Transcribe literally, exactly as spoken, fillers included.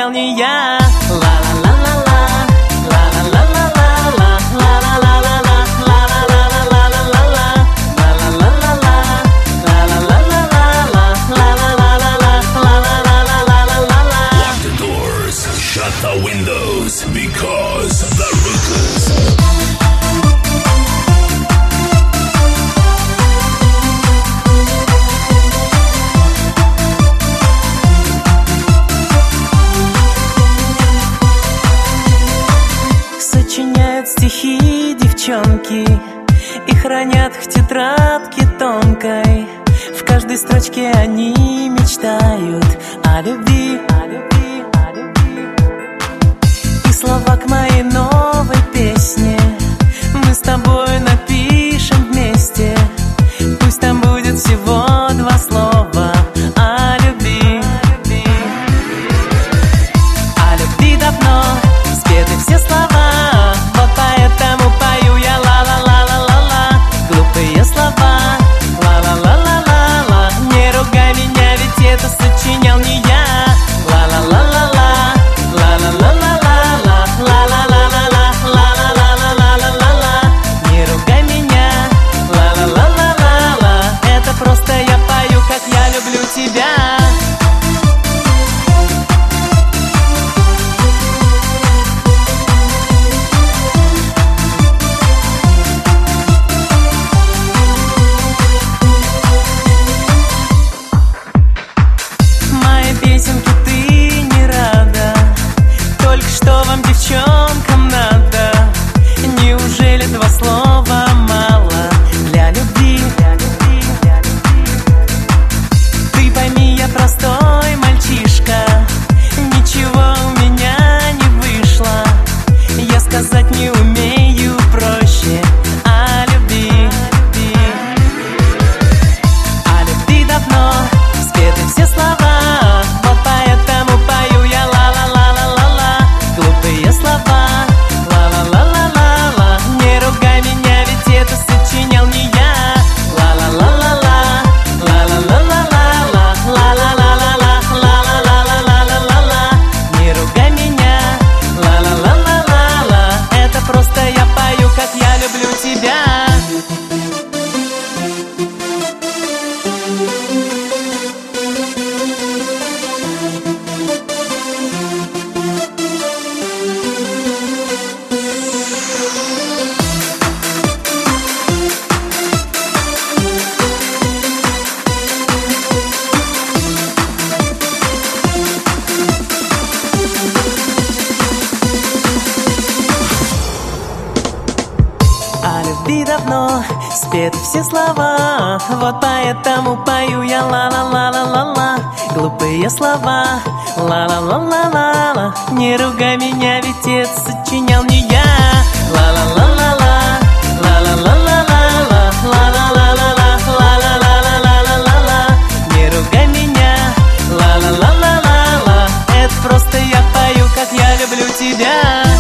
сочинял не я. Ла-ла-ла-ла-ла, ла-ла-ла-ла-ла, ла-ла-ла-ла-ла, ла-ла-ла-ла-ла-ла, ла-ла-ла-ла-ла, ла-ла-ла-ла-ла, ла-ла-ла-ла-ла-ла-ла-ла-ла. Lock the doors, shut the windows, because the ruthless. Сочиняют стихи девчонки и хранят в тетрадке тонкой. В каждой строчке они мечтают о любви, о любви, о любви. И слова к моей новой песне мы с тобой напишем вместе. Пусть там будет всего два слова о любви. О любви давно спеты все слова, вот поэтому пою я ла-ла-ла-ла-ла-ла. Глупые слова, ла-ла-ла-ла-ла-ла. Не ругай меня, ведь это сочинял не я. Ла-ла-ла-ла-ла, ла-ла-ла-ла-ла-ла, ла-ла-ла-ла-ла, ла-ла-ла-ла-ла-ла-ла. Не ругай меня, ла-ла-ла-ла-ла-ла. Это просто я пою, как я люблю тебя. Песенки ты не рада, только что вам, девчонкам, надо? Неужели два слова мало для любви? Ты пойми, я простой мальчишка, ничего у меня не вышло. Я сказать не умею проще о любви. О любви давно спеты все слова, о любви давно спеты все слова, вот поэтому пою я ла-ла-ла-ла-ла-ла. Глупые слова, ла-ла-ла-ла-ла-ла. Не ругай меня, ведь это сочинял не я. Ла-ла-ла-ла-ла, ла-ла-ла-ла-ла-ла, ла-ла-ла-ла-ла, ла-ла-ла-ла-ла-ла-ла. Не ругай меня, ла-ла-ла-ла-ла-ла. Это просто я пою, как я люблю тебя.